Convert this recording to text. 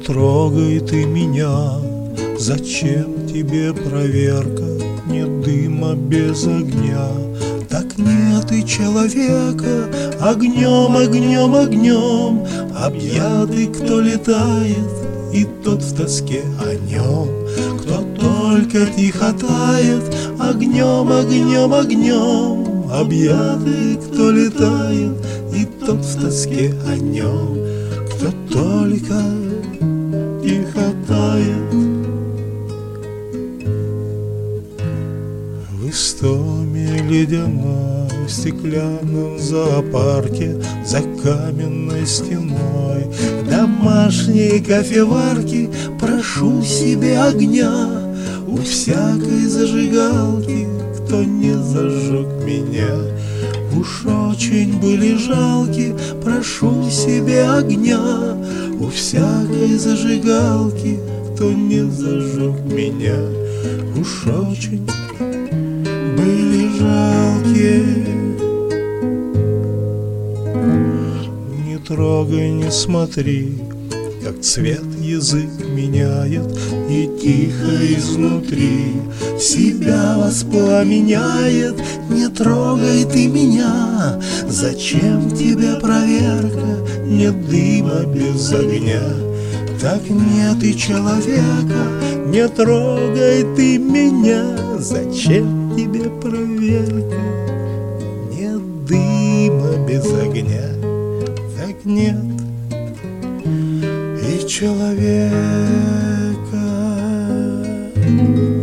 трогай ты меня, зачем тебе проверка? Нет дыма без огня. Так нет и человека, огнем, огнем, огнем объятый, кто летает, и тот в тоске о нем. Кто только тихо тает, огнем, огнем, огнем объятый, кто летает, и тот в тоске о нем. Кто только тихо тает. В истоме ледяной, в стеклянном зоопарке, за каменной стеной домашней кофеварки прошу себе огня у всякой зажигалки, кто не зажег меня. Уж очень были жалки, прошу себе огня у всякой зажигалки, кто не зажег меня. Уж очень были жалкие. Не трогай, не смотри, как цвет язык меняет, и тихо изнутри себя воспламеняет. Не трогай ты меня, зачем тебе проверка? Нет дыма без огня. Так нет и человека, не трогай ты меня, зачем тебе проверка? Нет дыма без огня. Так нет и человека.